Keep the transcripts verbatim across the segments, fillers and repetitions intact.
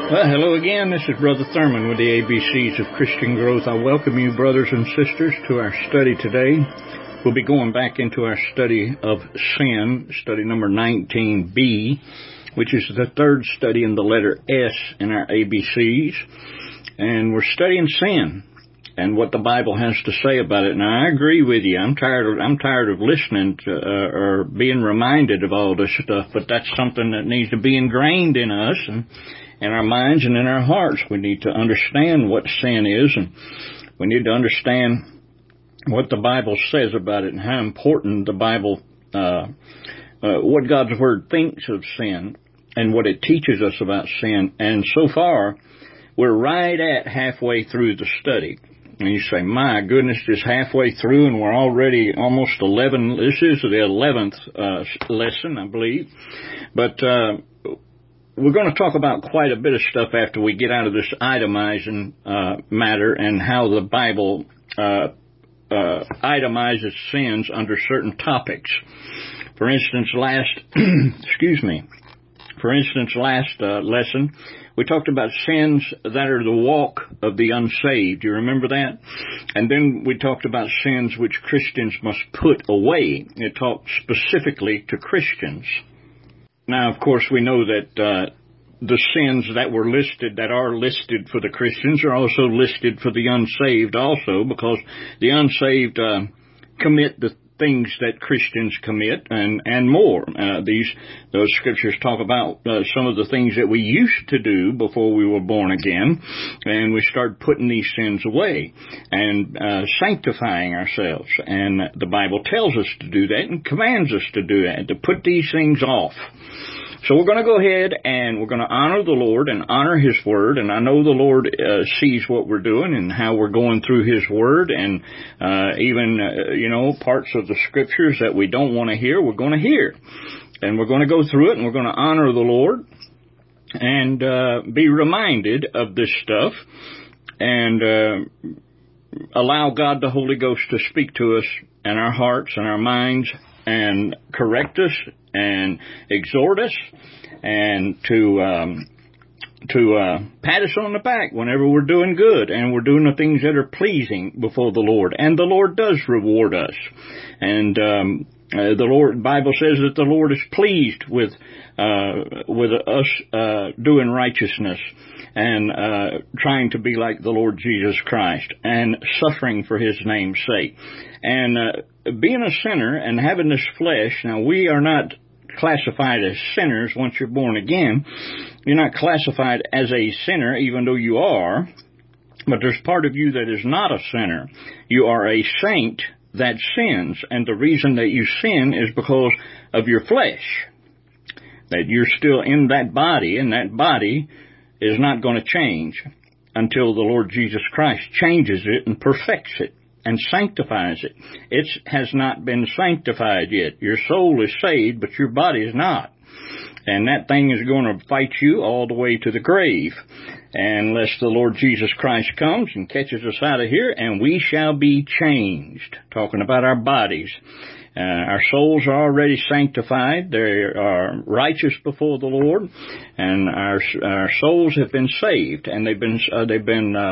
Well, hello again. This is Brother Thurman with the A B Cs of Christian Growth. I welcome you, brothers and sisters, to our study today. We'll be going back into our study of sin, study number nineteen B, which is the third study in the letter S in our A B Cs. And we're studying sin and what the Bible has to say about it. Now, I agree with you. I'm tired of, I'm tired of listening to, uh, or being reminded of all this stuff, but that's something that needs to be ingrained in us and in our minds and in our hearts. We need to understand what sin is, and we need to understand what the Bible says about it and how important the Bible, uh, uh, what God's Word thinks of sin and what it teaches us about sin. And so far, we're right at halfway through the study. And you say, my goodness, just halfway through, and we're already almost eleven. This is the eleventh uh, lesson, I believe. But uh we're going to talk about quite a bit of stuff after we get out of this itemizing uh, matter and how the Bible uh, uh, itemizes sins under certain topics. For instance, last, excuse me, for instance, last uh, lesson, we talked about sins that are the walk of the unsaved. You remember that? And then we talked about sins which Christians must put away. It talked specifically to Christians. Now, of course, we know that uh, the sins that were listed, that are listed for the Christians, are also listed for the unsaved also, because the unsaved uh, commit the things that Christians commit and, and more. Uh, these those scriptures talk about uh, some of the things that we used to do before we were born again, and we start putting these sins away and uh, sanctifying ourselves. And the Bible tells us to do that and commands us to do that, to put these things off. So we're going to go ahead and we're going to honor the Lord and honor His Word. And I know the Lord uh, sees what we're doing and how we're going through His Word. And uh, even, uh, you know, parts of the Scriptures that we don't want to hear, we're going to hear. And we're going to go through it and we're going to honor the Lord and uh, be reminded of this stuff and uh, allow God the Holy Ghost to speak to us in our hearts and our minds and correct us and exhort us and to um, to uh, pat us on the back whenever we're doing good and we're doing the things that are pleasing before the Lord. And the Lord does reward us. And um, uh, the Lord, Bible says that the Lord is pleased with uh, with us uh, doing righteousness and uh, trying to be like the Lord Jesus Christ and suffering for His name's sake. And uh, being a sinner and having this flesh, now we are not classified as sinners once you're born again. You're not classified as a sinner, even though you are, but there's part of you that is not a sinner. You are a saint that sins, and the reason that you sin is because of your flesh, that you're still in that body, and that body is not going to change until the Lord Jesus Christ changes it and perfects it and sanctifies it. It has not been sanctified yet. Your soul is saved, but your body is not. And that thing is going to fight you all the way to the grave, unless the Lord Jesus Christ comes and catches us out of here, and we shall be changed. Talking about our bodies. Uh, our souls are already sanctified. They are righteous before the Lord, and our our souls have been saved, and they've been uh, they've been uh,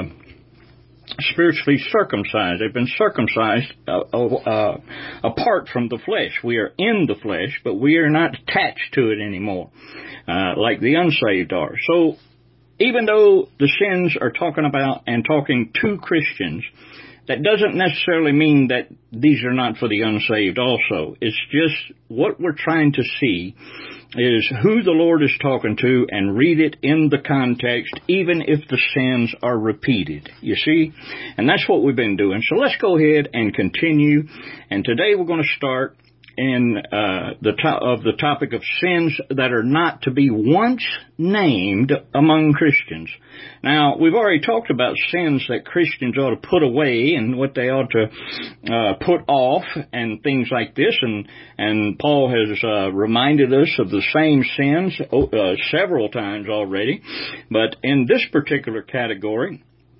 spiritually circumcised. They've been circumcised uh, uh, apart from the flesh. We are in the flesh, but we are not attached to it anymore, uh, like the unsaved are. So, even though the sins are talking about and talking to Christians, that doesn't necessarily mean that these are not for the unsaved also. It's just what we're trying to see is who the Lord is talking to and read it in the context, even if the sins are repeated. You see? And that's what we've been doing. So let's go ahead and continue. And today we're going to start in uh, the to- of the topic of sins that are not to be once named among Christians. Now, we've already talked about sins that Christians ought to put away and what they ought to uh, put off and things like this. And, and Paul has uh, reminded us of the same sins uh, several times already. But in this particular category,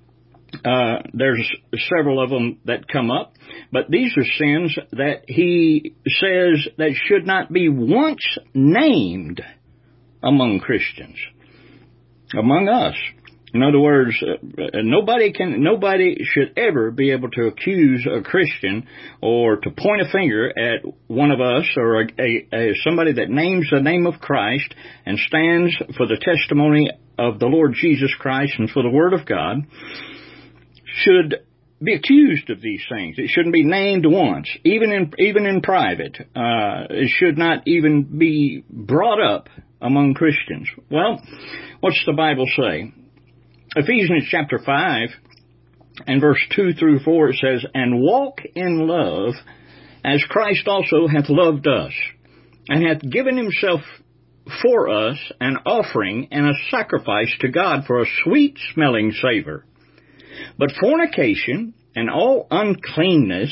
Uh, there's several of them that come up, but these are sins that he says that should not be once named among Christians. among us. In other words, uh, nobody can, nobody should ever be able to accuse a Christian or to point a finger at one of us or a, a, a somebody that names the name of Christ and stands for the testimony of the Lord Jesus Christ and for the Word of God, should be accused of these things. It shouldn't be named once, even in even in private. Uh, it should not even be brought up among Christians. Well, what's the Bible say? Ephesians chapter five and verse two through four, it says, "And walk in love, as Christ also hath loved us, and hath given himself for us an offering and a sacrifice to God for a sweet-smelling savor. But fornication and all uncleanness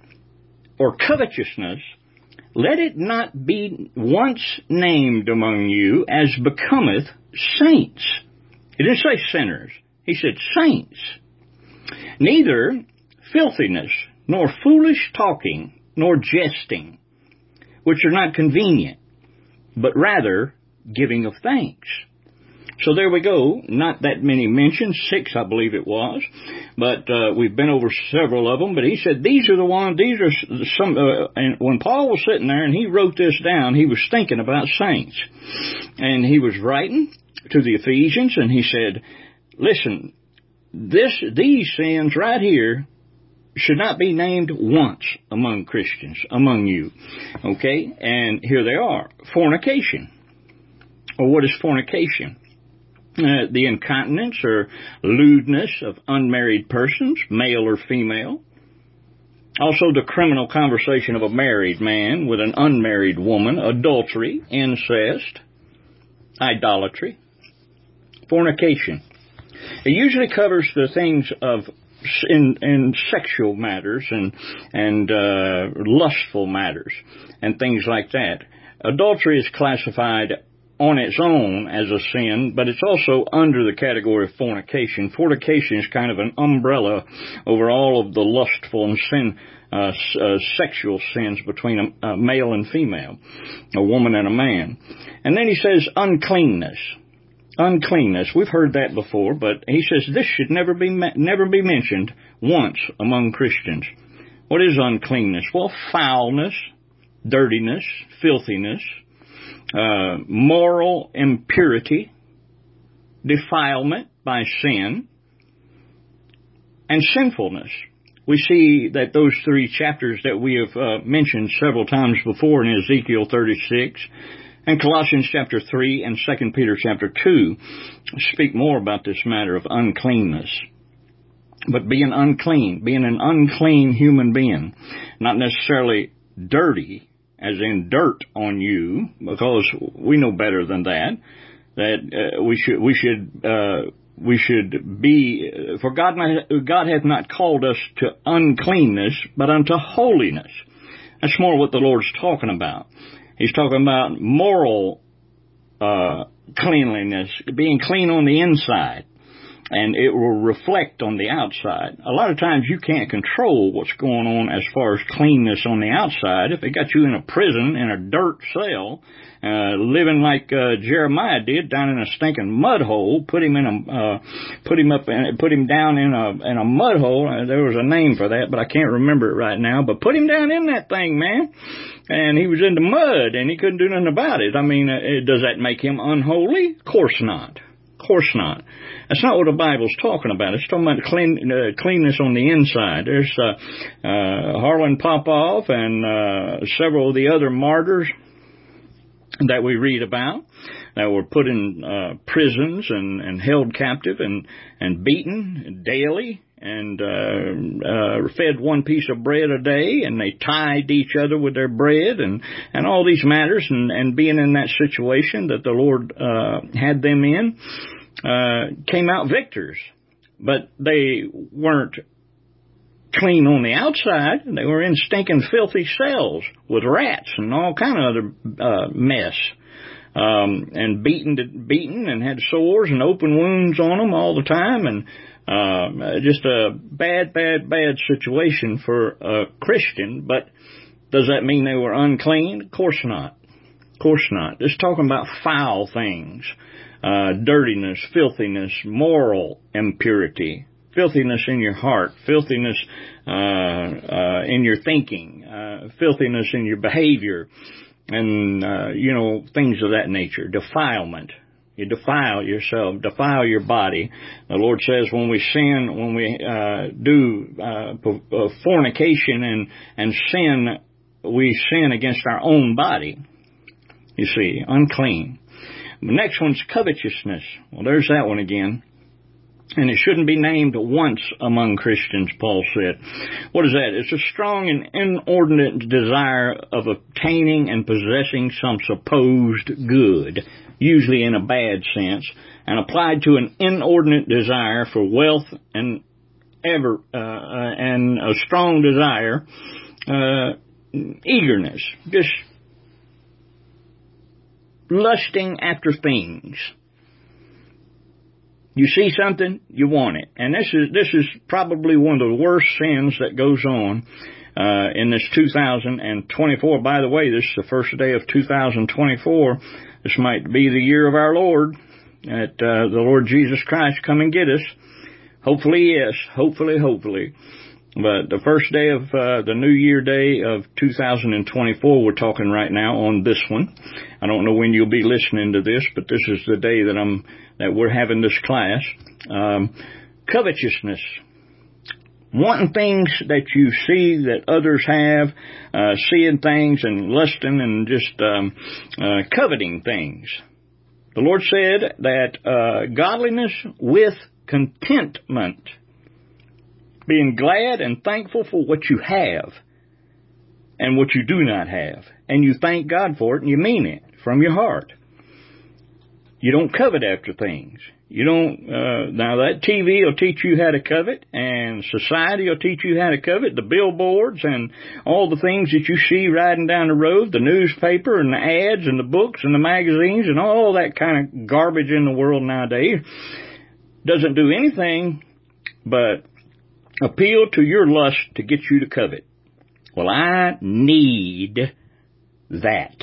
or covetousness, let it not be once named among you as becometh saints." He didn't say sinners. He said saints. "Neither filthiness, nor foolish talking, nor jesting, which are not convenient, but rather giving of thanks." So there we go. Not that many mentions, six I believe it was, but uh, we've been over several of them. But he said these are the ones, these are some, uh, and when Paul was sitting there and he wrote this down, he was thinking about saints. And he was writing to the Ephesians and he said, listen, this these sins right here should not be named once among Christians, among you. Okay? And here they are. Fornication. Or what is fornication? Uh, the incontinence or lewdness of unmarried persons, male or female. Also the criminal conversation of a married man with an unmarried woman, adultery, incest, idolatry, fornication. It usually covers the things of in, in sexual matters and and uh, lustful matters and things like that. Adultery is classified on its own as a sin, but it's also under the category of fornication. Fornication is kind of an umbrella over all of the lustful and sin, uh, uh, sexual sins between a, a male and female, a woman and a man. And then he says uncleanness. Uncleanness. We've heard that before, but he says this should never be never be mentioned once among Christians. What is uncleanness? Well, foulness, dirtiness, filthiness, Uh, moral impurity, defilement by sin, and sinfulness. We see that those three chapters that we have uh, mentioned several times before in Ezekiel thirty-six and Colossians chapter three and Second Peter chapter two speak more about this matter of uncleanness. But being unclean, being an unclean human being, not necessarily dirty, as in dirt on you, because we know better than that, that uh, we should, we should, uh, we should be, for God, God hath not called us to uncleanness, but unto holiness. That's more what the Lord's talking about. He's talking about moral, uh, cleanliness, being clean on the inside. And it will reflect on the outside. A lot of times you can't control what's going on as far as cleanness on the outside. If they got you in a prison, in a dirt cell, uh, living like uh, Jeremiah did down in a stinking mud hole, put him in a, uh, put him up, in, put him down in a in a mud hole. Uh, there was a name for that, but I can't remember it right now. But put him down in that thing, man. And he was in the mud, and he couldn't do nothing about it. I mean, uh, does that make him unholy? Of course not. Of course not. That's not what the Bible's talking about. It's talking about clean, uh, cleanness on the inside. There's uh, uh, Harlan Popoff and uh, several of the other martyrs that we read about that were put in uh, prisons and, and held captive and, and beaten daily and uh, uh, fed one piece of bread a day, and they tied each other with their bread and, and all these matters, and, and being in that situation that the Lord uh, had them in, uh, came out victors. But they weren't clean on the outside. They were in stinking filthy cells with rats and all kind of other uh, mess. Um, and beaten, to, beaten and had sores and open wounds on them all the time, and uh, just a bad, bad, bad situation for a Christian. But does that mean they were unclean? Of course not. Of course not. Just talking about foul things. uh, dirtiness, filthiness, moral impurity, filthiness in your heart, filthiness uh, uh, in your thinking, uh, filthiness in your behavior, and, uh, you know, things of that nature, defilement. You defile yourself, defile your body. The Lord says when we sin, when we uh, do uh, fornication and, and sin, we sin against our own body. You see, unclean. The next one's covetousness. Well, there's that one again. And it shouldn't be named once among Christians, Paul said. What is that? It's a strong and inordinate desire of obtaining and possessing some supposed good, usually in a bad sense, and applied to an inordinate desire for wealth and ever uh, uh, and a strong desire, uh, eagerness, just lusting after things. You see something, you want it. And this is this is probably one of the worst sins that goes on uh, in this two thousand twenty-four. By the way, this is the first day of two thousand twenty-four. This might be the year of our Lord, that uh, the Lord Jesus Christ come and get us. Hopefully, yes. Hopefully, hopefully. But the first day of uh, the New Year day of two thousand twenty-four, we're talking right now on this one. I don't know when you'll be listening to this, but this is the day that I'm that we're having this class. Um, covetousness. Wanting things that you see that others have, uh, seeing things and lusting and just um, uh, coveting things. The Lord said that uh, godliness with contentment, being glad and thankful for what you have and what you do not have. And you thank God for it and you mean it from your heart. You don't covet after things. You don't, uh, now that T V will teach you how to covet, and society will teach you how to covet, the billboards and all the things that you see riding down the road, the newspaper and the ads and the books and the magazines and all that kind of garbage in the world nowadays doesn't do anything but appeal to your lust to get you to covet. Well, I need that.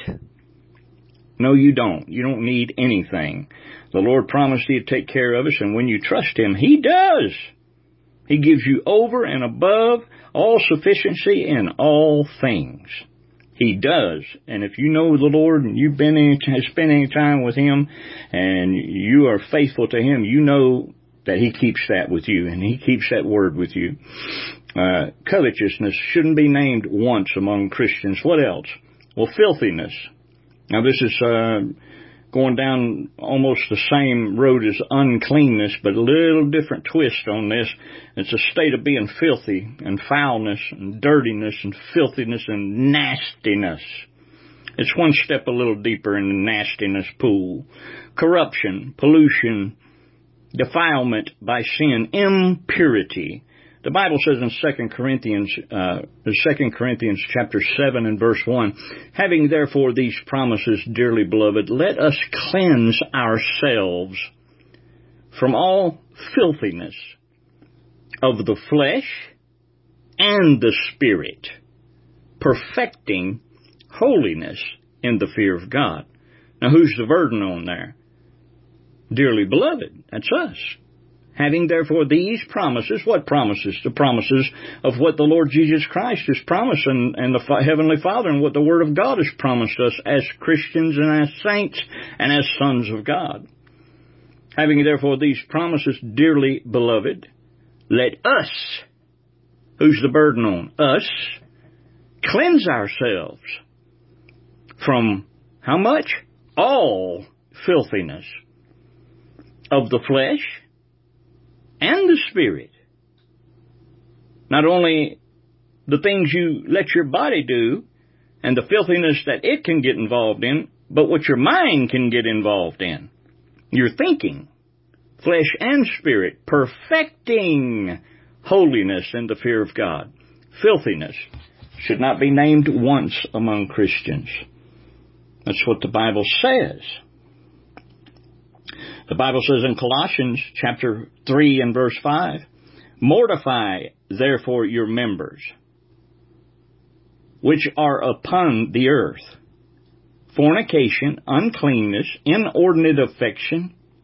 No, you don't. You don't need anything. The Lord promised He'd take care of us, and when you trust Him, He does. He gives you over and above all sufficiency in all things. He does. And if you know the Lord and you've been in, spent any time with Him and you are faithful to Him, you know that He keeps that with you, and He keeps that word with you. Uh, covetousness shouldn't be named once among Christians. What else? Well, filthiness. Now, this is uh, going down almost the same road as uncleanness, but a little different twist on this. It's a state of being filthy and foulness and dirtiness and filthiness and nastiness. It's one step a little deeper in the nastiness pool. Corruption, pollution, defilement by sin, impurity. The Bible says in Second Corinthians, uh, Second Corinthians chapter seven and verse one, having therefore these promises, dearly beloved, let us cleanse ourselves from all filthiness of the flesh and the spirit, perfecting holiness in the fear of God. Now, who's the burden on there? Dearly beloved, that's us. Having therefore these promises, what promises? The promises of what the Lord Jesus Christ has promised and, and the Heavenly Father and what the Word of God has promised us as Christians and as saints and as sons of God. Having therefore these promises, dearly beloved, let us, who's the burden on? Us, cleanse ourselves from how much? All filthiness of the flesh and the spirit. Not only the things you let your body do and the filthiness that it can get involved in, but what your mind can get involved in. Your thinking, flesh and spirit, perfecting holiness in the fear of God. Filthiness should not be named once among Christians. That's what the Bible says. The Bible says in Colossians chapter three and verse five, mortify therefore your members, which are upon the earth, fornication, uncleanness, inordinate affection,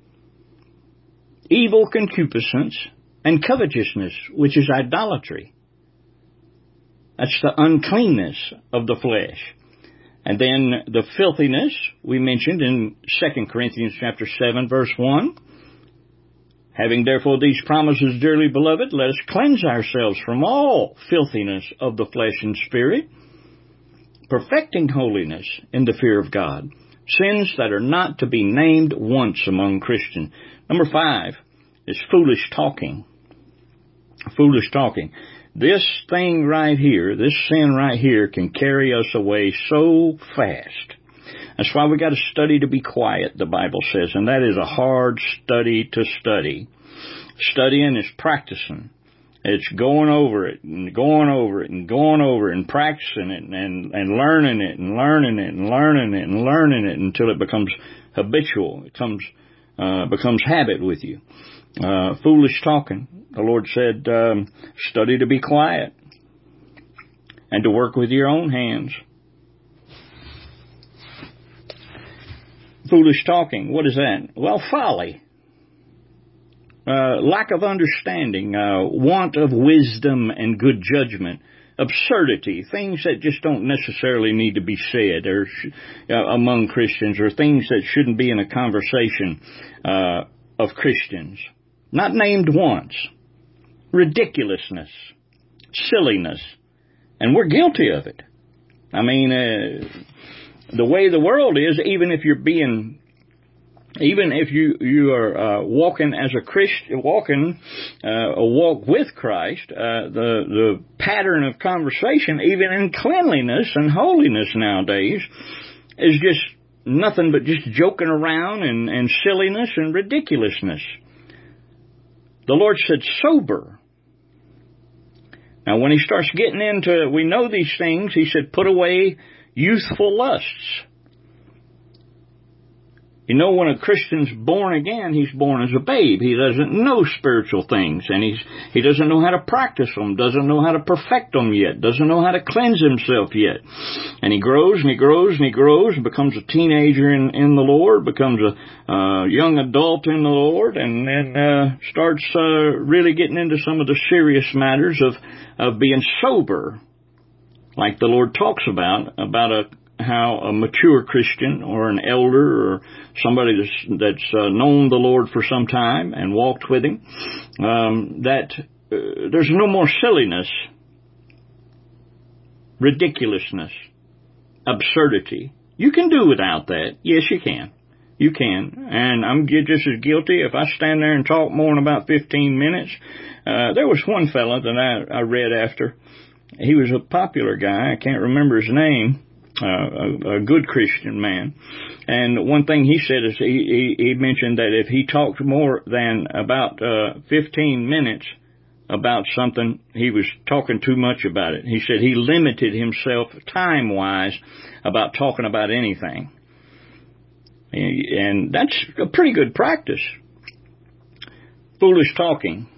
evil concupiscence, and covetousness, which is idolatry. That's the uncleanness of the flesh. And then the filthiness we mentioned in Second Corinthians chapter seven, verse one. Having therefore these promises, dearly beloved, let us cleanse ourselves from all filthiness of the flesh and spirit, perfecting holiness in the fear of God. Sins that are not to be named once among Christians. Number five is foolish talking. Foolish talking. This thing right here, this sin right here, can carry us away so fast. That's why we got to study to be quiet, the Bible says, and that is a hard study to study. Studying is practicing. It's going over it and going over it and going over it and practicing it and, and learning it and learning it and learning it and learning it until it becomes habitual. It comes, uh, becomes habit with you. Uh, foolish talking. The Lord said, um, study to be quiet and to work with your own hands. Foolish talking. What is that? Well, folly. Uh, lack of understanding, uh, want of wisdom and good judgment, absurdity, things that just don't necessarily need to be said or sh- uh, among Christians, or things that shouldn't be in a conversation uh, of Christians. Not named once. Ridiculousness, silliness, and we're guilty of it. I mean, uh, the way the world is, even if you're being Even if you, you are uh, walking as a Christian, walking uh, a walk with Christ, uh, the, the pattern of conversation, even in cleanliness and holiness nowadays, is just nothing but just joking around and, and silliness and ridiculousness. The Lord said sober. Now when he starts getting into, we know these things, he said put away youthful lusts. You know, when a Christian's born again, he's born as a babe. He doesn't know spiritual things, and he's he doesn't know how to practice them, doesn't know how to perfect them yet, doesn't know how to cleanse himself yet. And he grows and he grows and he grows and becomes a teenager in, in the Lord, becomes a uh, young adult in the Lord, and then uh, starts uh, really getting into some of the serious matters of, of being sober, like the Lord talks about, about a how a mature Christian or an elder or somebody that's, that's uh, known the Lord for some time and walked with him, um, that uh, there's no more silliness, ridiculousness, absurdity. You can do without that. Yes, you can. You can. And I'm just as guilty if I stand there and talk more than about fifteen minutes. Uh, there was one fella that I, I read after. He was a popular guy. I can't remember his name. Uh, a, a good Christian man. And one thing he said is he, he, he mentioned that if he talked more than about uh, fifteen minutes about something, he was talking too much about it. He said he limited himself time-wise about talking about anything. And that's a pretty good practice. Foolish talking.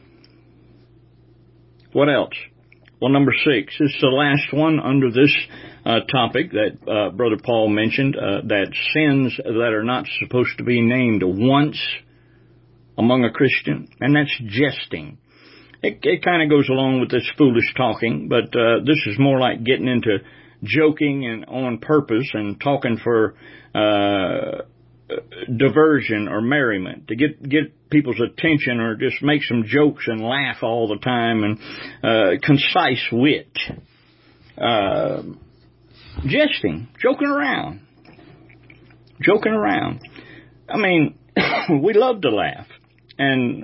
What else? Well, number six is the last one under this uh, topic that uh, Brother Paul mentioned, uh, that sins that are not supposed to be named once among a Christian, and that's jesting. It, it kind of goes along with this foolish talking, but uh, this is more like getting into joking and on purpose and talking for uh diversion or merriment, to get get people's attention or just make some jokes and laugh all the time, and uh, concise wit, uh, jesting, joking around, joking around. I mean, we love to laugh, and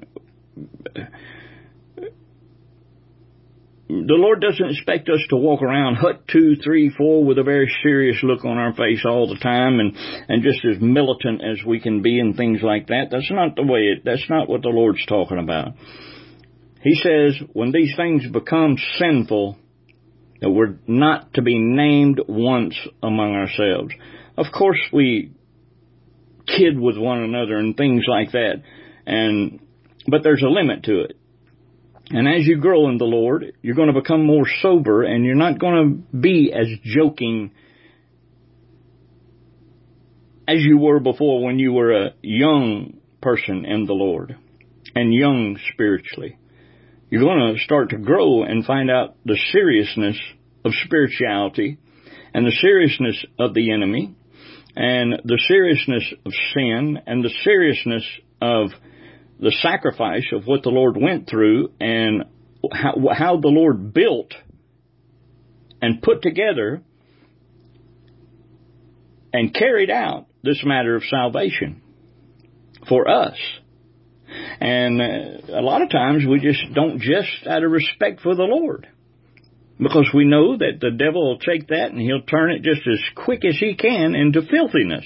the Lord doesn't expect us to walk around hut two, three, four with a very serious look on our face all the time and, and just as militant as we can be and things like that. That's not the way it, that's not what the Lord's talking about. He says when these things become sinful, that we're not to be named once among ourselves. Of course we kid with one another and things like that, and but there's a limit to it. And as you grow in the Lord, you're going to become more sober, and you're not going to be as joking as you were before when you were a young person in the Lord. and young spiritually. You're going to start to grow and find out the seriousness of spirituality and the seriousness of the enemy and the seriousness of sin and the seriousness of the sacrifice of what the Lord went through and how, how the Lord built and put together and carried out this matter of salvation for us. And uh, a lot of times we just don't just out of respect for the Lord, because we know that the devil will take that and he'll turn it just as quick as he can into filthiness.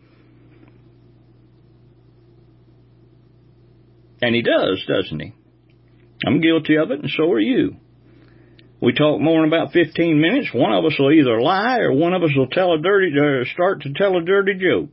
And he does, doesn't he? I'm guilty of it, and so are you. We talk more in about fifteen minutes. One of us will either lie, or one of us will tell a dirty, or start to tell a dirty joke.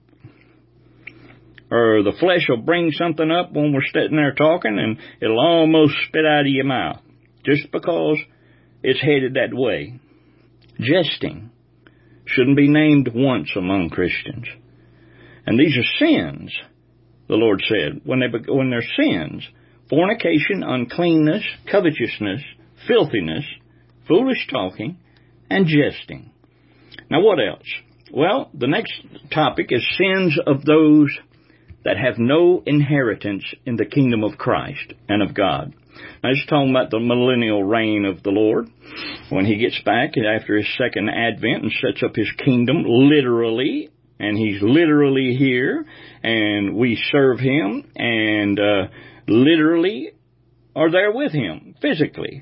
Or the flesh will bring something up when we're sitting there talking, and it'll almost spit out of your mouth, just because it's headed that way. Jesting shouldn't be named once among Christians. And these are sins, the Lord said, when, they, when they're sins: fornication, uncleanness, covetousness, filthiness, foolish talking, and jesting. Now what else? Well, the next topic is sins of those that have no inheritance in the kingdom of Christ and of God. Now, this is talking about the millennial reign of the Lord, when he gets back after his second advent and sets up his kingdom literally, and he's literally here, and we serve him, and uh, literally are there with him, physically,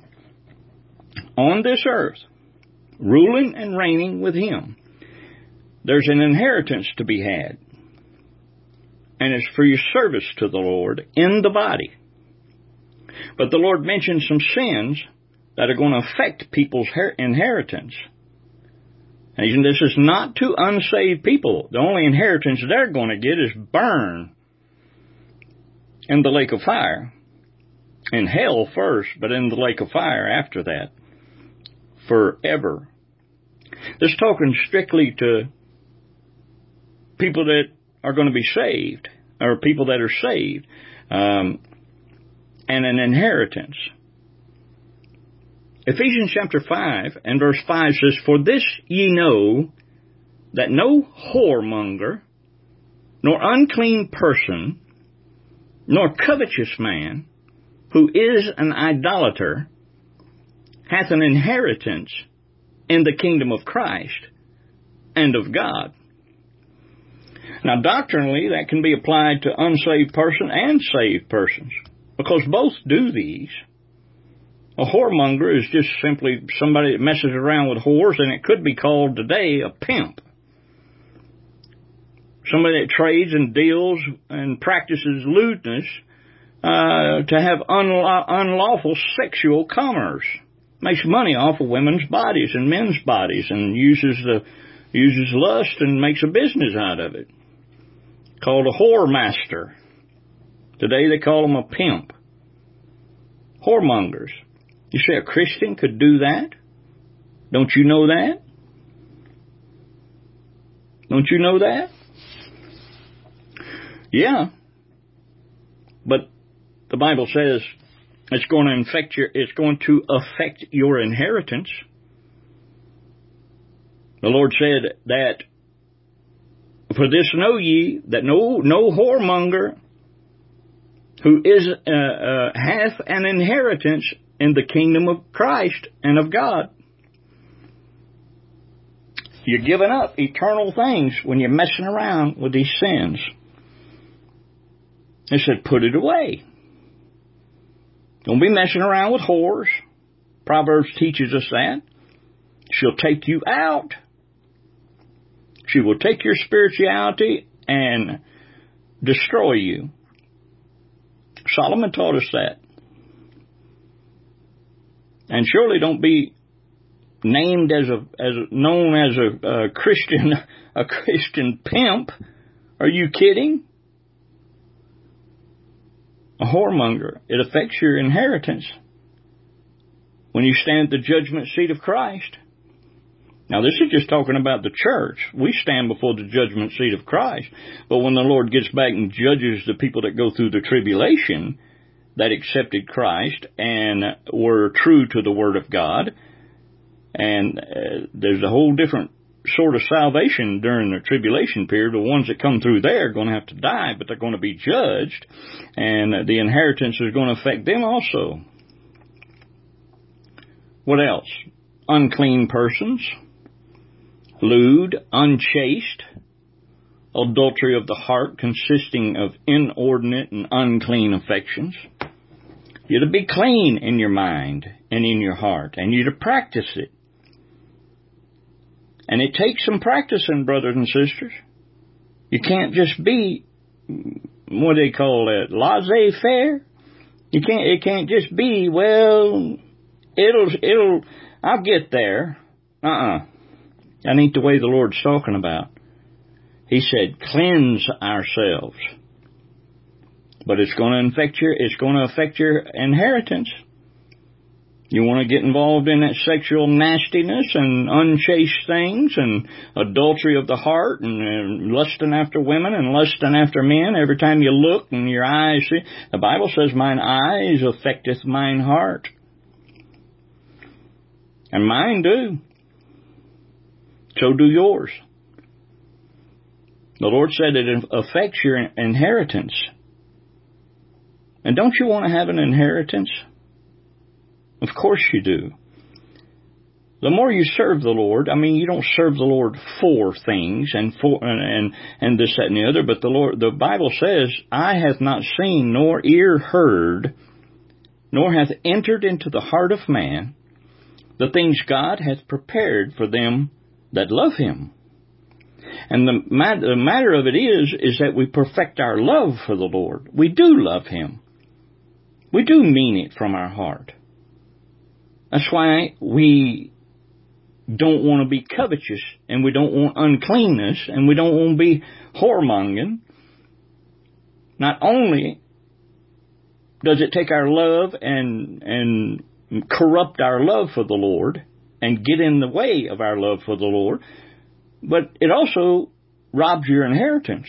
on this earth, ruling and reigning with him. There's an inheritance to be had, and it's for your service to the Lord in the body. But the Lord mentioned some sins that are going to affect people's inheritance. And this is not to unsaved people. The only inheritance they're going to get is burn in the lake of fire. In hell first, but in the lake of fire after that. Forever. This is talking strictly to people that are going to be saved, or people that are saved, um, and an inheritance. Ephesians chapter five and verse five says, "For this ye know, that no whoremonger, nor unclean person, nor covetous man, who is an idolater, hath an inheritance in the kingdom of Christ and of God." Now, doctrinally, that can be applied to unsaved person and saved persons, because both do these. A whoremonger is just simply somebody that messes around with whores, and it could be called today a pimp. Somebody that trades and deals and practices lewdness uh, to have unla- unlawful sexual commerce. Makes money off of women's bodies and men's bodies, and uses the uses lust and makes a business out of it. Called a whore master. Today they call them a pimp. Whoremongers. You say a Christian could do that? Don't you know that? Don't you know that? Yeah. But the Bible says it's going to infect your, it's going to affect your inheritance. The Lord said that, "For this know ye, that no no whoremonger who is uh, uh, hath an inheritance in the kingdom of Christ and of God." You're giving up eternal things when you're messing around with these sins. He said, put it away. Don't be messing around with whores. Proverbs teaches us that. She'll take you out. She will take your spirituality and destroy you. Solomon taught us that. And surely don't be named as a, as a, known as a, a Christian, a Christian pimp. Are you kidding? A whoremonger. It affects your inheritance when you stand at the judgment seat of Christ. Now, this is just talking about the church. We stand before the judgment seat of Christ. But when the Lord gets back and judges the people that go through the tribulation, that accepted Christ and were true to the Word of God. And uh, there's a whole different sort of salvation during the tribulation period. The ones that come through there are going to have to die, but they're going to be judged, and the inheritance is going to affect them also. What else? Unclean persons, lewd, unchaste, adultery of the heart consisting of inordinate and unclean affections. You're to be clean in your mind and in your heart, and you're to practice it. And it takes some practicing, brothers and sisters. You can't just be, what do they call that, laissez-faire? You can't, it can't just be, well, it'll, it'll, I'll get there. Uh-uh. That ain't the way the Lord's talking about. He said, cleanse ourselves. But it's going to affect your, it's going to affect your inheritance. You want to get involved in that sexual nastiness and unchaste things and adultery of the heart and, and lusting after women and lusting after men. Every time you look and your eyes see, the Bible says, mine eyes affecteth mine heart. And mine do. So do yours. The Lord said it affects your inheritance. And don't you want to have an inheritance? Of course you do. The more you serve the Lord, I mean, you don't serve the Lord for things and for and and, and this, that, and the other, but the Lord, the Bible says, eye hath not seen, nor ear heard, nor hath entered into the heart of man the things God hath prepared for them that love Him. And the matter, the matter of it is, is that we perfect our love for the Lord. We do love Him. We do mean it from our heart. That's why we don't want to be covetous, and we don't want uncleanness, and we don't want to be whoremongering. Not only does it take our love and and corrupt our love for the Lord and get in the way of our love for the Lord, but it also robs your inheritance.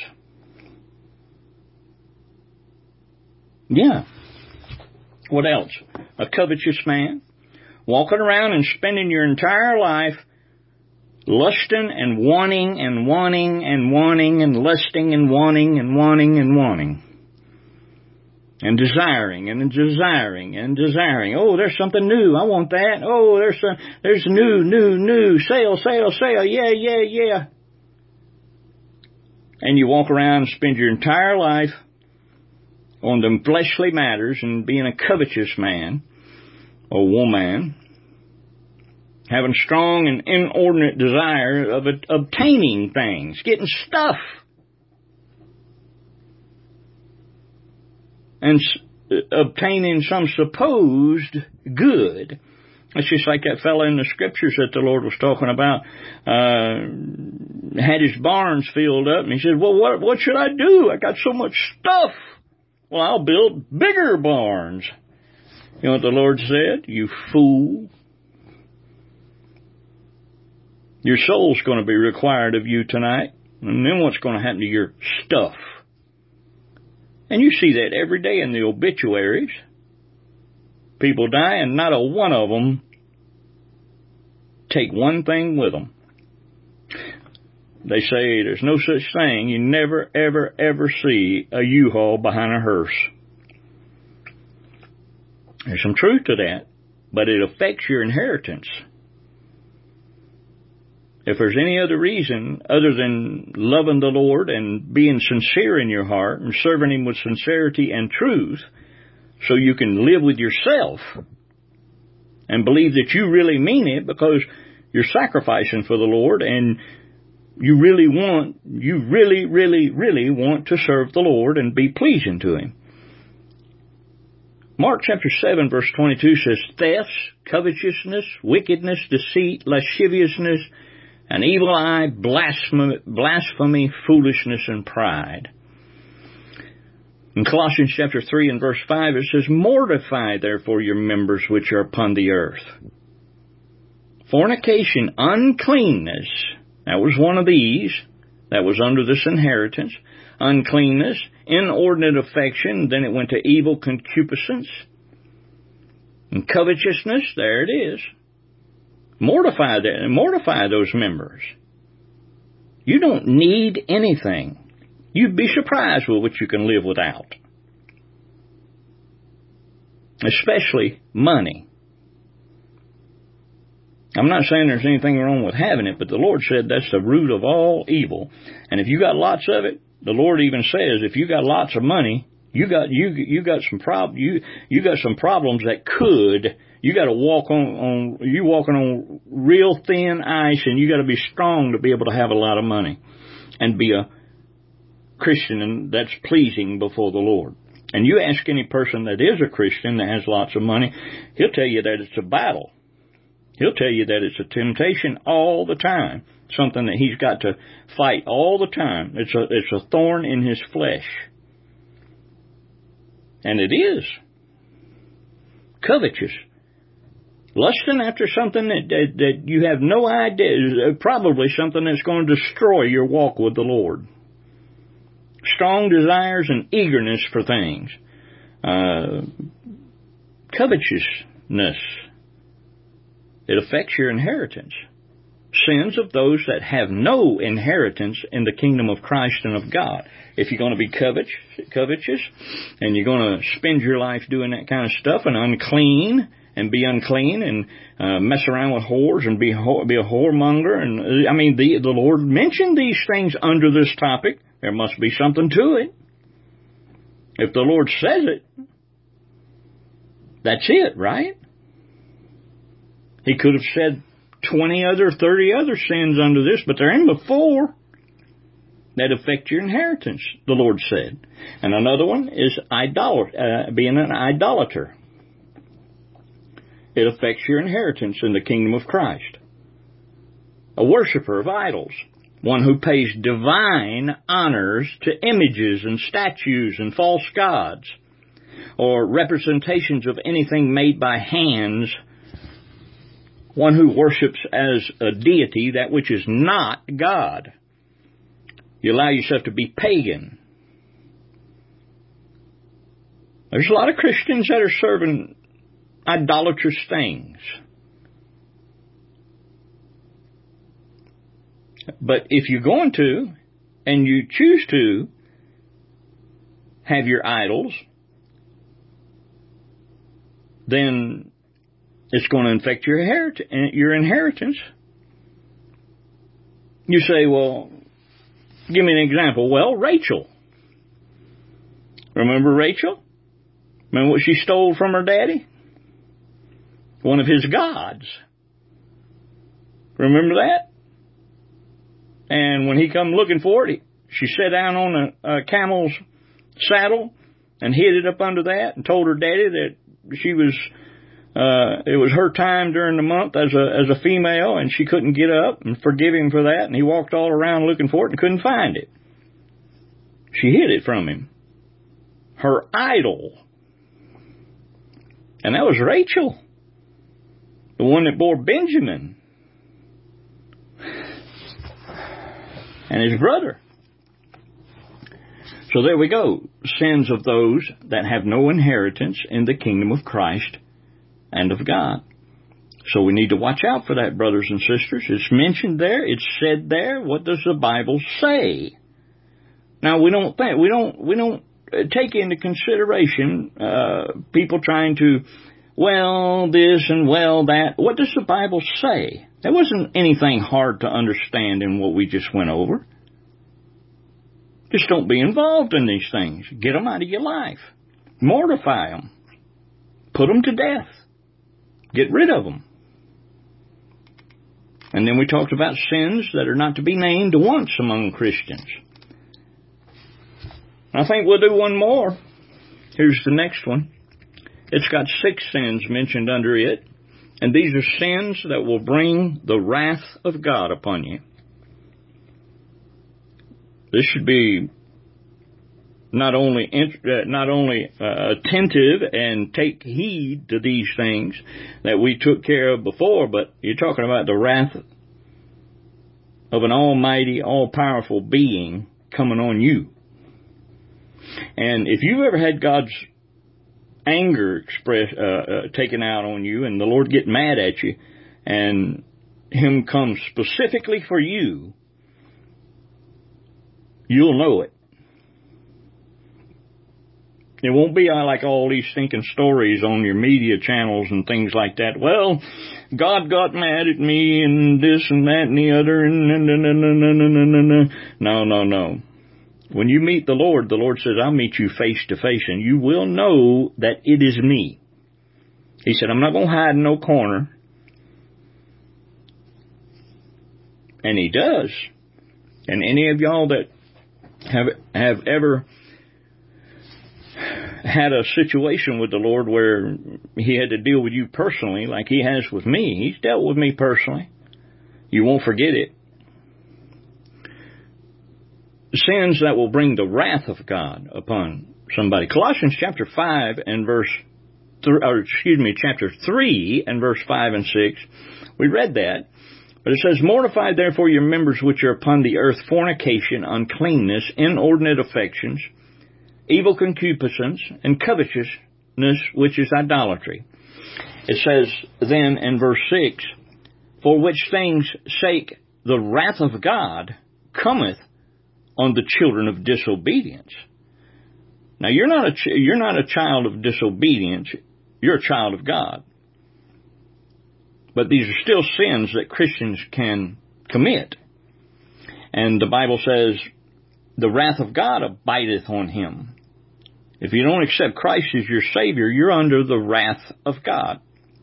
Yeah. What else? A covetous man, walking around and spending your entire life lusting and wanting and wanting and wanting and lusting and wanting and wanting and wanting. And desiring and desiring and desiring. Oh, there's something new. I want that. Oh, there's a, there's new, new, new. Sale, sale, sale. Yeah, yeah, yeah. And you walk around and spend your entire life on them fleshly matters and being a covetous man or woman, having strong and inordinate desire of obtaining things, getting stuff. And obtaining some supposed good. It's just like that fellow in the scriptures that the Lord was talking about, uh, had his barns filled up, and he said, well, what, what should I do? I got so much stuff. Well, I'll build bigger barns. You know what the Lord said? You fool. Your soul's going to be required of you tonight. And then what's going to happen to your stuff? And you see that every day in the obituaries. People die and not a one of them take one thing with them. They say there's no such thing. You never, ever, ever see a U-Haul behind a hearse. There's some truth to that, but it affects your inheritance. If there's any other reason other than loving the Lord and being sincere in your heart and serving Him with sincerity and truth, so you can live with yourself and believe that you really mean it because you're sacrificing for the Lord and you really want, you really, really, really want to serve the Lord and be pleasing to Him. Mark chapter seven verse twenty-two says, thefts, covetousness, wickedness, deceit, lasciviousness, an evil eye, blasphemy, blasphemy, foolishness, and pride. In Colossians chapter three and verse five, it says, mortify therefore your members which are upon the earth. Fornication, uncleanness, that was one of these. that was under this inheritance. Uncleanness, inordinate affection, then it went to evil concupiscence. And covetousness, there it is. Mortify that, mortify those members. You don't need anything. You'd be surprised with what you can live without. Especially money. I'm not saying there's anything wrong with having it, but the Lord said that's the root of all evil. And if you got lots of it, the Lord even says if you got lots of money, you got you you got some prob you you got some problems that could you got to walk on on you walking on real thin ice, and you got to be strong to be able to have a lot of money and be a Christian and that's pleasing before the Lord. And you ask any person that is a Christian that has lots of money, he'll tell you that it's a battle. He'll tell you that it's a temptation all the time, something that he's got to fight all the time. It's a it's a thorn in his flesh. And it is. Covetous. Lusting after something that, that, that you have no idea, probably something that's going to destroy your walk with the Lord. Strong desires and eagerness for things. Uh, covetousness. It affects your inheritance. Sins of those that have no inheritance in the kingdom of Christ and of God. If you're going to be covetous, covetous and you're going to spend your life doing that kind of stuff and unclean and be unclean and uh, mess around with whores and be be a whoremonger, and I mean the the Lord mentioned these things under this topic. There must be something to it. If the Lord says it, that's it, right? He could have said twenty other, thirty other sins under this, but there ain't but four that affect your inheritance, the Lord said. And another one is idol- uh, being an idolater. It affects your inheritance in the kingdom of Christ. A worshiper of idols. One who pays divine honors to images and statues and false gods, or representations of anything made by hands. One who worships as a deity that which is not God. You allow yourself to be pagan. There's a lot of Christians that are serving idolatrous things. But if you're going to, and you choose to, have your idols, then it's going to affect your inheritance. Your inheritance. You say, well, give me an example. Well, Rachel. Remember Rachel? Remember what she stole from her daddy? One of his gods. Remember that? And when he come looking for it, she sat down on a, a camel's saddle and hid it up under that and told her daddy that she was, uh, it was her time during the month as a, as a female, and she couldn't get up, and forgive him for that. And he walked all around looking for it and couldn't find it. She hid it from him. Her idol. And that was Rachel. The one that bore Benjamin. And his brother. So there we go. Sins of those that have no inheritance in the kingdom of Christ and of God. So we need to watch out for that, brothers and sisters. It's mentioned there. It's said there. What does the Bible say? Now we don't think, we don't, we don't take into consideration, uh, people trying to, well, this and well, that. What does the Bible say? There wasn't anything hard to understand in what we just went over. Just don't be involved in these things. Get them out of your life. Mortify them. Put them to death. Get rid of them. And then we talked about sins that are not to be named once among Christians. I think we'll do one more. Here's the next one. It's got six sins mentioned under it. And these are sins that will bring the wrath of God upon you. This should be not only uh, not only uh, attentive and take heed to these things that we took care of before, but you're talking about the wrath of an almighty, all-powerful being coming on you. And if you've ever had God's anger express, uh, uh, taken out on you, and the Lord get mad at you, and Him come specifically for you, you'll know it. It won't be like all these stinking stories on your media channels and things like that. Well, God got mad at me and this and that and the other and no, no, no, no, no, no, no, no. No, no, no. When you meet the Lord, the Lord says, I'll meet you face to face and you will know that it is me. He said, I'm not going to hide in no corner. And He does. And any of y'all that have have ever had a situation with the Lord where He had to deal with you personally, like He has with me. He's dealt with me personally. You won't forget it. Sins that will bring the wrath of God upon somebody. Colossians chapter five and verse, th- or excuse me, chapter three and verse five and six. We read that. But it says, mortify therefore your members which are upon the earth, fornication, uncleanness, inordinate affections, evil concupiscence, and covetousness, which is idolatry. It says then in verse six, for which things sake the wrath of God cometh on the children of disobedience. Now you're not a ch- you're not a child of disobedience. You're a child of God. But these are still sins that Christians can commit. And the Bible says, the wrath of God abideth on him. If you don't accept Christ as your Savior, you're under the wrath of God.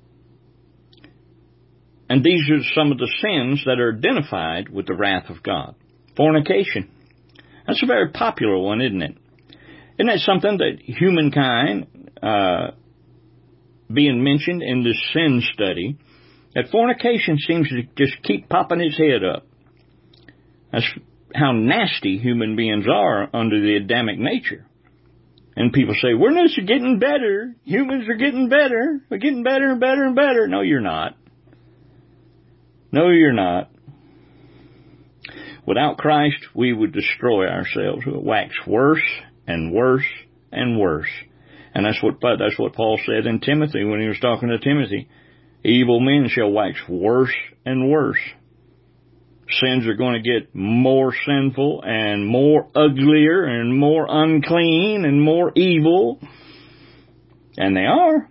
And these are some of the sins that are identified with the wrath of God. Fornication. That's a very popular one, isn't it? Isn't that something that humankind, uh, being mentioned in this sin study, that fornication seems to just keep popping its head up. That's how nasty human beings are under the Adamic nature. And people say, we're just getting better. Humans are getting better. We're getting better and better and better. No, you're not. No, you're not. Without Christ, we would destroy ourselves. We would wax worse and worse and worse. And that's what that's what Paul said in Timothy when he was talking to Timothy. Evil men shall wax worse and worse. Sins are going to get more sinful and more uglier and more unclean and more evil. And they are.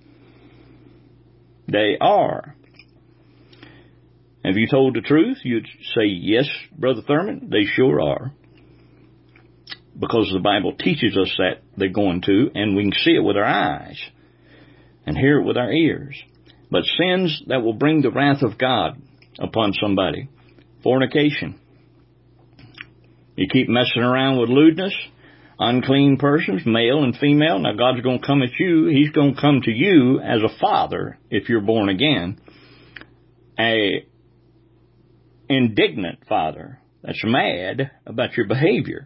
They are. If you told the truth, you'd say, yes, Brother Thurman, they sure are. Because the Bible teaches us that they're going to, and we can see it with our eyes and hear it with our ears. But sins that will bring the wrath of God upon somebody. Fornication. You keep messing around with lewdness, unclean persons, male and female. Now God's going to come at you. He's going to come to you as a father if you're born again. A indignant father that's mad about your behavior.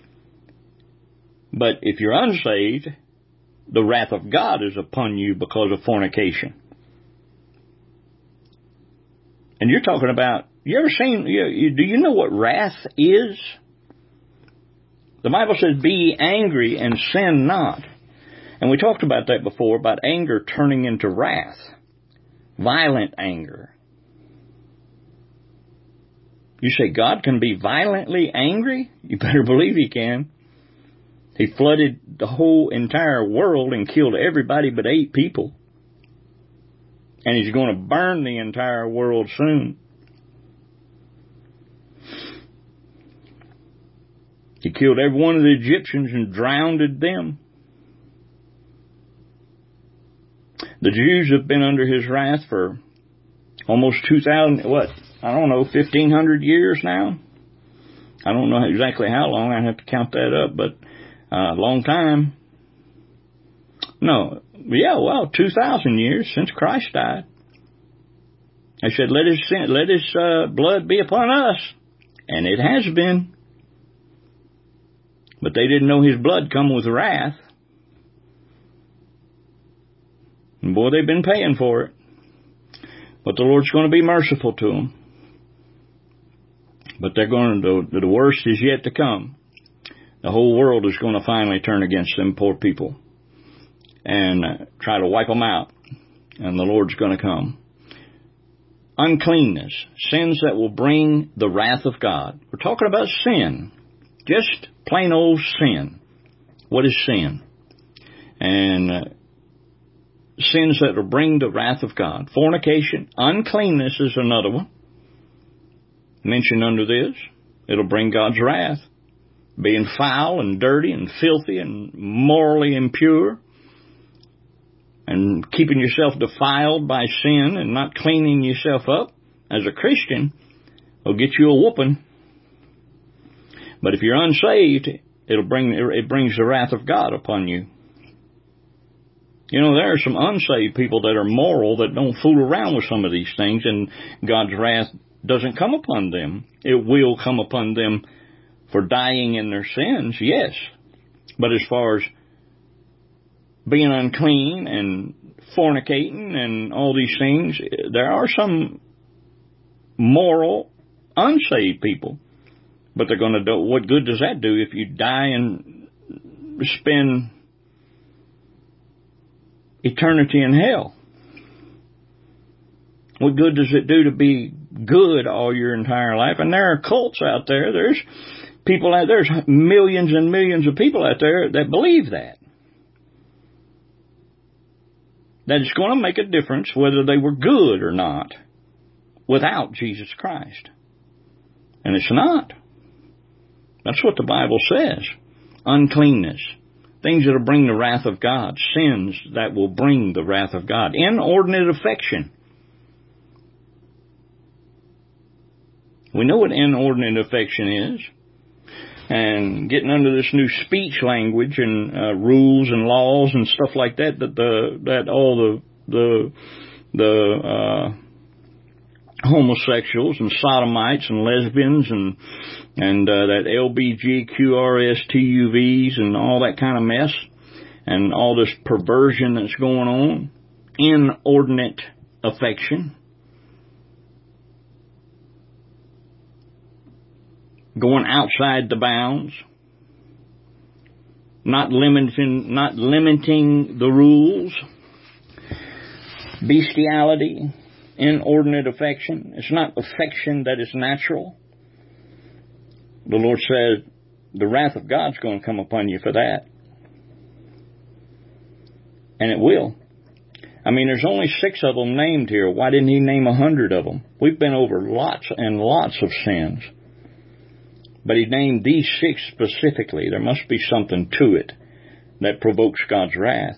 But if you're unsaved, the wrath of God is upon you because of fornication. And you're talking about, you ever seen, you, you, do you know what wrath is? The Bible says, be ye angry and sin not. And we talked about that before, about anger turning into wrath. Violent anger. You say God can be violently angry? You better believe He can. He flooded the whole entire world and killed everybody but eight people. And He's going to burn the entire world soon. He killed every one of the Egyptians and drowned them. The Jews have been under His wrath for almost two thousand, what, I don't know, fifteen hundred years now? I don't know exactly how long. I have to count that up, but a uh, long time. No, yeah, well, two thousand years since Christ died. They said, let His sin, let His uh, blood be upon us. And it has been. But they didn't know His blood come with wrath. And boy, they've been paying for it. But the Lord's going to be merciful to them. But they're going to, the worst is yet to come. The whole world is going to finally turn against them poor people and uh, try to wipe them out. And the Lord's going to come. Uncleanness, sins that will bring the wrath of God. We're talking about sin, just plain old sin. What is sin? And uh, sins that will bring the wrath of God. Fornication, uncleanness is another one. Mentioned under this, it'll bring God's wrath. Being foul and dirty and filthy and morally impure. And keeping yourself defiled by sin and not cleaning yourself up as a Christian will get you a whooping. But if you're unsaved, it'll bring it brings the wrath of God upon you. You know, there are some unsaved people that are moral that don't fool around with some of these things, and God's wrath doesn't come upon them. It will come upon them for dying in their sins, yes. But as far as being unclean and fornicating and all these things, there are some moral, unsaved people. But they're going to do, what good does that do if you die and spend eternity in hell? What good does it do to be good all your entire life? And there are cults out there. There's people out there, there's millions and millions of people out there that believe that. That it's going to make a difference whether they were good or not without Jesus Christ. And it's not. That's what the Bible says. Uncleanness. Things that will bring the wrath of God. Sins that will bring the wrath of God. Inordinate affection. We know what inordinate affection is. And getting under this new speech language and uh, rules and laws and stuff like that, that the that all the the the uh, homosexuals and sodomites and lesbians and and uh, that L B G Q R S T U Vs and all that kind of mess and all this perversion that's going on, inordinate affection. Going outside the bounds, not limiting, not limiting the rules, bestiality, inordinate affection. It's not affection that is natural. The Lord said the wrath of God's going to come upon you for that. And it will. I mean, there's only six of them named here. Why didn't he name a hundred of them? We've been over lots and lots of sins. But he named these six specifically. There must be something to it that provokes God's wrath.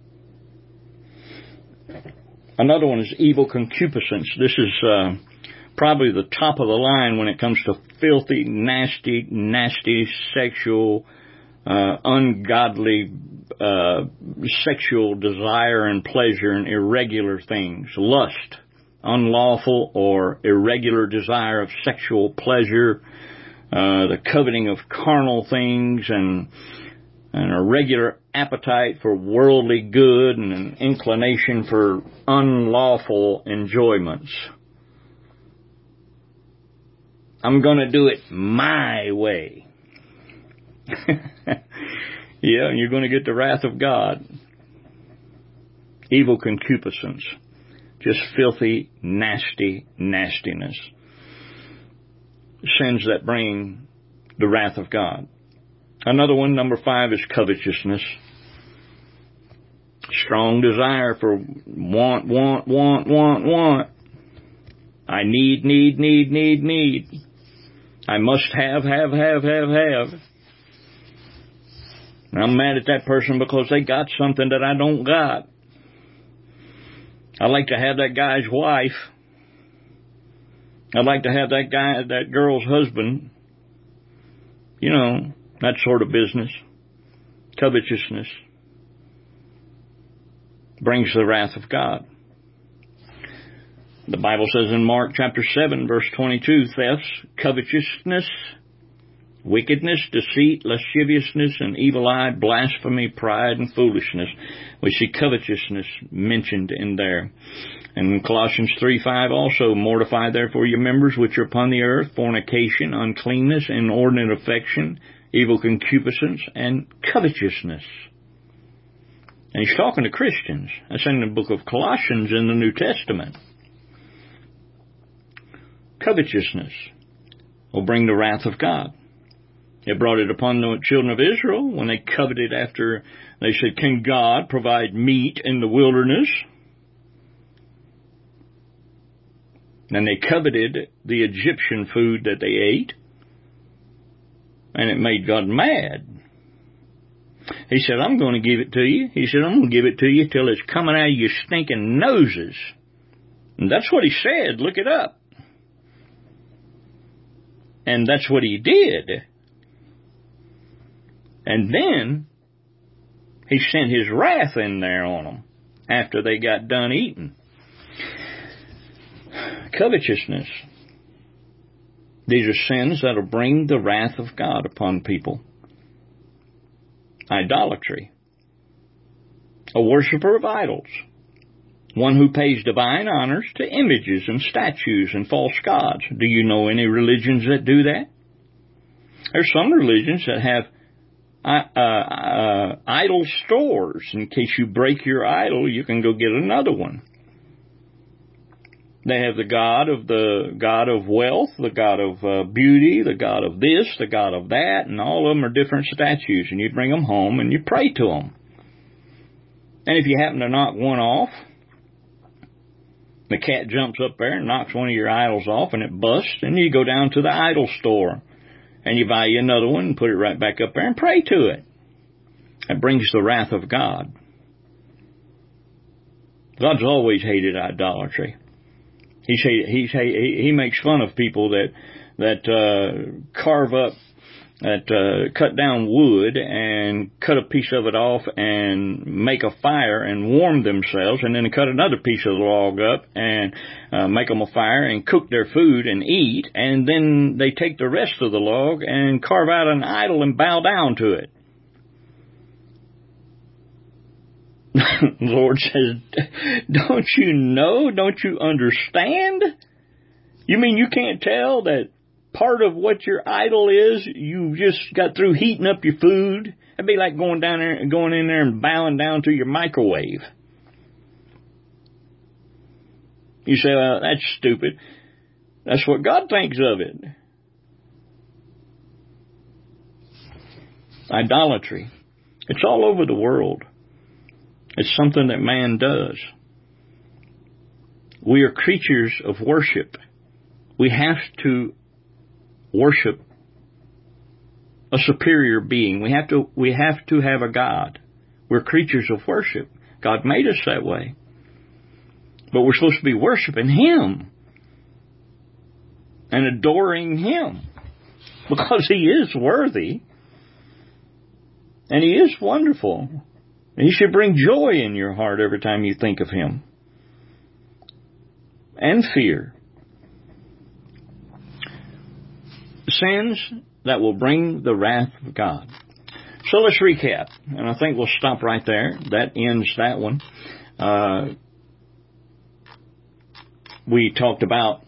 Another one is evil concupiscence. This is uh, probably the top of the line when it comes to filthy, nasty, nasty, sexual, uh, ungodly, uh, sexual desire and pleasure and irregular things. Lust, unlawful or irregular desire of sexual pleasure. Uh, the coveting of carnal things and, and a regular appetite for worldly good and an inclination for unlawful enjoyments. I'm going to do it my way. Yeah, and you're going to get the wrath of God. Evil concupiscence. Just filthy, nasty, nastiness. Sins that bring the wrath of God. Another one, number five, is covetousness. Strong desire for want, want, want, want, want. I need, need, need, need, need. I must have, have, have, have, have. And I'm mad at that person because they got something that I don't got. I like to have that guy's wife. I'd like to have that guy, that girl's husband. You know, that sort of business. Covetousness brings the wrath of God. The Bible says in Mark chapter seven, verse twenty-two, thefts, covetousness, Wickedness, deceit, lasciviousness, and evil eye, blasphemy, pride, and foolishness. We see covetousness mentioned in there. And in Colossians three five also, mortify therefore your members which are upon the earth, fornication, uncleanness, inordinate affection, evil concupiscence, and covetousness. And he's talking to Christians. That's in the book of Colossians in the New Testament. Covetousness will bring the wrath of God. It brought it upon the children of Israel when they coveted after, they said, can God provide meat in the wilderness? And they coveted the Egyptian food that they ate. And it made God mad. He said, I'm going to give it to you. He said, I'm going to give it to you till it's coming out of your stinking noses. And that's what he said. Look it up. And that's what he did. And then he sent his wrath in there on them after they got done eating. Covetousness. These are sins that will bring the wrath of God upon people. Idolatry. A worshiper of idols. One who pays divine honors to images and statues and false gods. Do you know any religions that do that? There's some religions that have uh, uh, idol stores. In case you break your idol, you can go get another one. They have the god of the god of wealth, the god of uh, beauty, the god of this, the god of that, and all of them are different statues. And you bring them home and you pray to them. And if you happen to knock one off, the cat jumps up there and knocks one of your idols off and it busts, and you go down to the idol store and you buy you another one and put it right back up there and pray to it. That brings the wrath of God. God's always hated idolatry. He's hated, he's hated, he makes fun of people that that uh, carve up, that uh, cut down wood and cut a piece of it off and make a fire and warm themselves, and then cut another piece of the log up and uh, make them a fire and cook their food and eat, and then they take the rest of the log and carve out an idol and bow down to it. The Lord says, don't you know? Don't you understand? You mean you can't tell that part of what your idol is, you just got through heating up your food? It'd be like going down there and going in there and bowing down to your microwave. You say, well, that's stupid. That's what God thinks of it. Idolatry. It's all over the world. It's something that man does. We are creatures of worship. We have to worship a superior being. We have to, we have to have a God. We're creatures of worship. God made us that way. But we're supposed to be worshiping Him and adoring Him because He is worthy and He is wonderful. He should bring joy in your heart every time you think of Him. And fear. Sins that will bring the wrath of God. So let's recap. And I think we'll stop right there. That ends that one. Uh, we talked about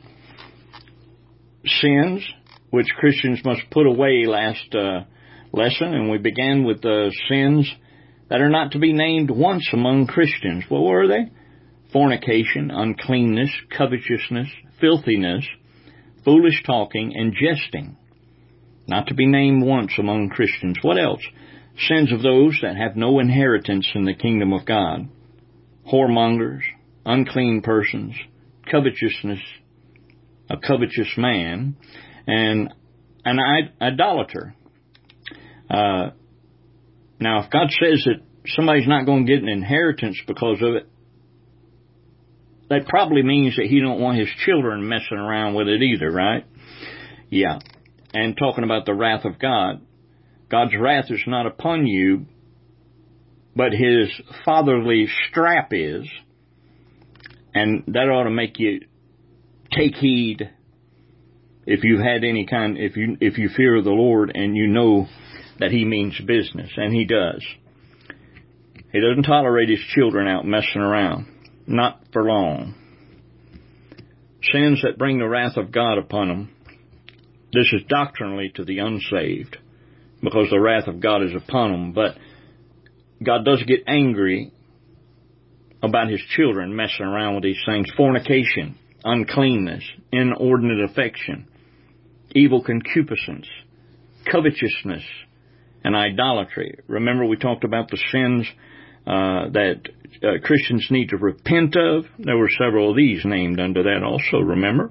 sins which Christians must put away last uh, lesson. And we began with the sins that are not to be named once among Christians. What were they? Fornication, uncleanness, covetousness, filthiness, foolish talking, and jesting. Not to be named once among Christians. What else? Sins of those that have no inheritance in the kingdom of God. Whoremongers, unclean persons, covetousness, a covetous man, and an idolater. Uh, Now, if God says that somebody's not going to get an inheritance because of it, that probably means that He don't want His children messing around with it either, right? Yeah. And talking about the wrath of God, God's wrath is not upon you, but His fatherly strap is, and that ought to make you take heed If you've had any kind, if you if you fear the Lord and you know that He means business, and He does. He doesn't tolerate His children out messing around. Not for long. Sins that bring the wrath of God upon them. This is doctrinally to the unsaved, because the wrath of God is upon them. But God does get angry about His children messing around with these things. Fornication, uncleanness, inordinate affection, evil concupiscence, covetousness, and idolatry. Remember, we talked about the sins uh, that uh, Christians need to repent of. There were several of these named under that also, remember?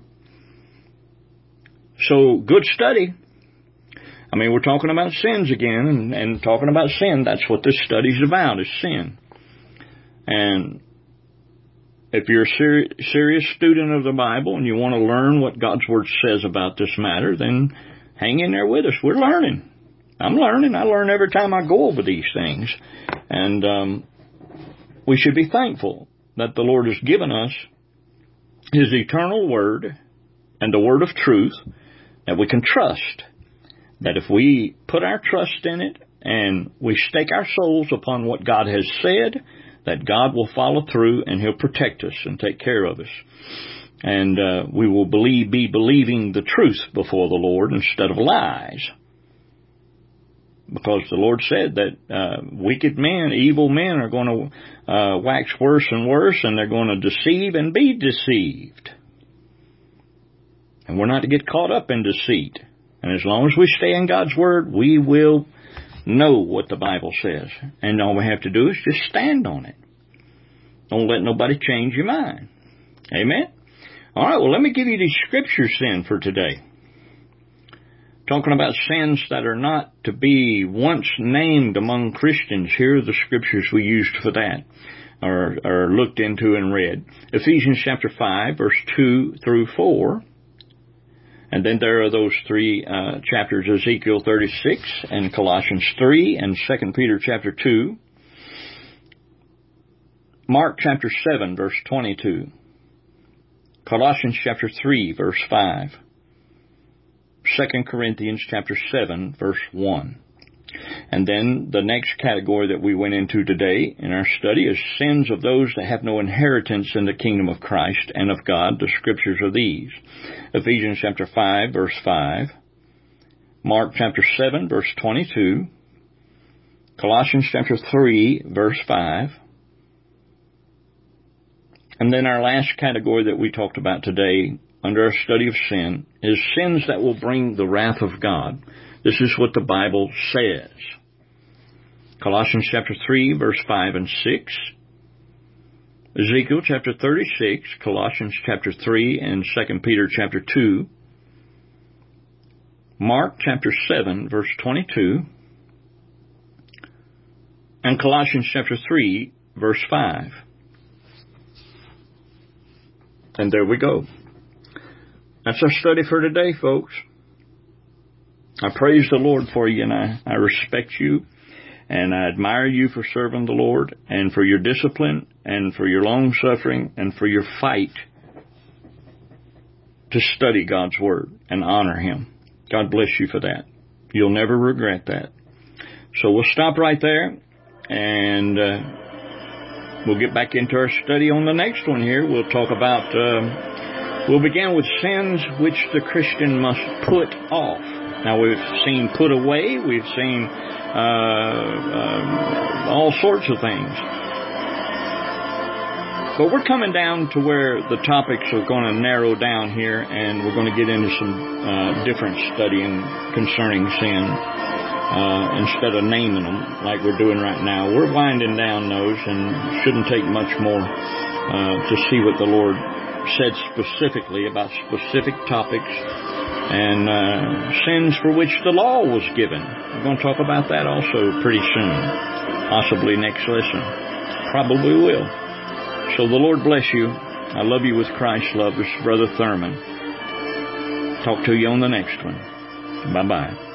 So, good study. I mean, we're talking about sins again, and, and talking about sin, that's what this study's about, is sin. And if you're a ser- serious student of the Bible and you want to learn what God's Word says about this matter, then hang in there with us. We're learning. I'm learning. I learn every time I go over these things. And um, we should be thankful that the Lord has given us His eternal Word and the Word of truth that we can trust. That if we put our trust in it and we stake our souls upon what God has said, that God will follow through and He'll protect us and take care of us. And uh, we will believe, be believing the truth before the Lord instead of lies. Because the Lord said that uh, wicked men, evil men are going to uh, wax worse and worse, and they're going to deceive and be deceived. And we're not to get caught up in deceit. And as long as we stay in God's Word, we will know what the Bible says. And all we have to do is just stand on it. Don't let nobody change your mind. Amen? All right, well, let me give you these scriptures then for today. Talking about sins that are not to be once named among Christians. Here are the scriptures we used for that, or, or looked into and read. Ephesians chapter five, verse two through four. And then there are those three uh, chapters, Ezekiel thirty-six and Colossians three and Second Peter chapter two. Mark chapter seven, verse twenty-two. Colossians chapter three, verse five. Second Corinthians chapter seven, verse one. And then the next category that we went into today in our study is sins of those that have no inheritance in the kingdom of Christ and of God. The scriptures are these. Ephesians chapter five, verse five. Mark chapter seven, verse twenty-two. Colossians chapter three, verse five. And then our last category that we talked about today under our study of sin is sins that will bring the wrath of God. This is what the Bible says. Colossians chapter three, verse five and six. Ezekiel chapter thirty-six, Colossians chapter three, and Second Peter chapter two. Mark chapter seven, verse twenty-two. And Colossians chapter three, verse five. And there we go. That's our study for today, folks. I praise the Lord for you, and I, I respect you, and I admire you for serving the Lord, and for your discipline, and for your long-suffering, and for your fight to study God's Word and honor Him. God bless you for that. You'll never regret that. So we'll stop right there, and uh, we'll get back into our study on the next one here. We'll talk about... Uh, We'll begin with sins which the Christian must put off. Now, we've seen put away. We've seen uh, uh, all sorts of things. But we're coming down to where the topics are going to narrow down here, and we're going to get into some uh, different studying concerning sin uh, instead of naming them like we're doing right now. We're winding down those, and shouldn't take much more uh, to see what the Lord said specifically about specific topics and uh, sins for which the law was given. We're going to talk about that also pretty soon, possibly next lesson. Probably will. So the Lord bless you. I love you with Christ's love. This is Brother Thurman. Talk to you on the next one. Bye-bye.